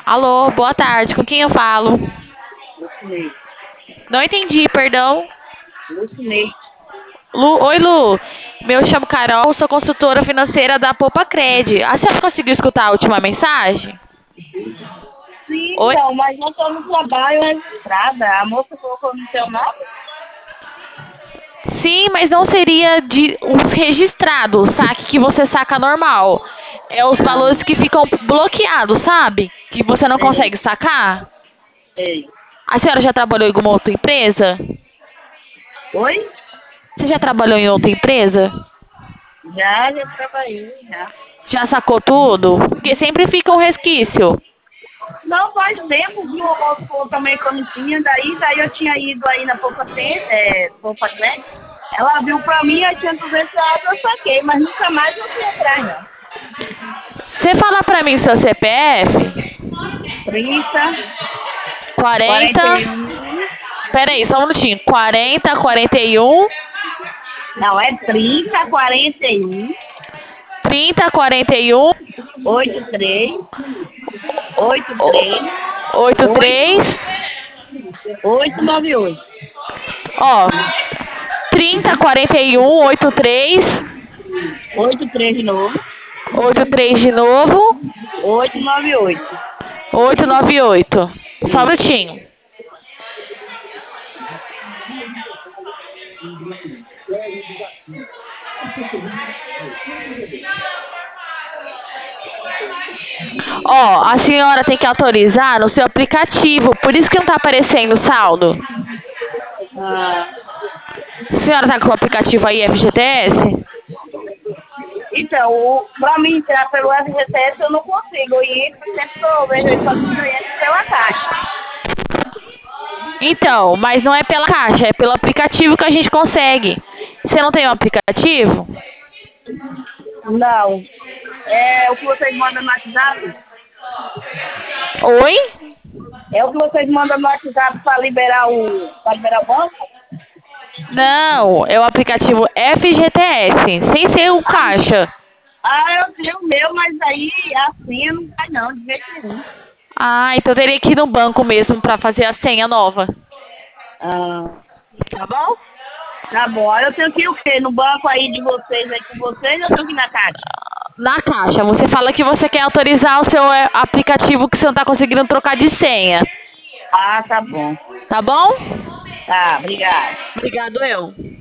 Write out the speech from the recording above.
Alô, boa tarde. Com quem eu falo? Lucinei. Não entendi, perdão. Lucinei. Oi, Lu. Eu chamo Carol, sou consultora financeira da Poupa Cred. A senhora conseguiu escutar a última mensagem? Sim, Oi? então, mas não estou no trabalho registrada. A moça colocou no seu nome? Sim, mas não seria de os registrados, o saque que você saca normal. É os Ah, valores que ficam bloqueados, sabe? Que você não sei, consegue sacar. sei. A senhora já trabalhou em alguma outra empresa? Oi? Você já trabalhou em outra empresa? Já trabalhei, já. Já sacou tudo? Porque sempre fica um resquício. Não faz tempo, viu? O moço falou também que eu não tinha. Daí eu tinha ido aí na Poupa Crédito. Ela viu pra mim, eu tinha R$ 200, eu saquei, mas nunca mais eu fui atrás, não. Você fala pra mim seu CPF? 30, 40. 41. Pera aí, só um minutinho. 40, 41. Não, é 30, 41, 30, 41. 83, 83, 8, 83. 898. Ó, 30, 41, 83. 83 de novo. 83 de novo. 898. 898. Só um Isso. minutinho. Ó, a senhora tem que autorizar no seu aplicativo. Por isso que não tá aparecendo o saldo. Ah, A senhora tá com o aplicativo aí, FGTS? então, pra mim entrar pelo FGTS eu não consigo. Eu entro sempre que eu vejo ele fazendo cliente pela Caixa. Então, mas não é pela caixa, é pelo aplicativo que a gente consegue. Você não tem um aplicativo? Não. É o que vocês mandam no WhatsApp? Oi? É o que vocês mandam no WhatsApp para liberar o banco? Não, é o aplicativo FGTS, sem ser o Ah, caixa. eu tenho o meu, mas aí assim não vai não, de jeito nenhum. Ah, então teria que ir no banco mesmo pra fazer a senha nova. Ah, Tá bom? tá bom. Aí eu tenho que ir o quê? No banco aí de vocês, aí com vocês, eu tenho que ir na Caixa? Na caixa, você fala que você quer autorizar o seu aplicativo que você não tá conseguindo trocar de senha. Ah, tá bom. Tá bom? Tá, obrigado. Obrigado, eu.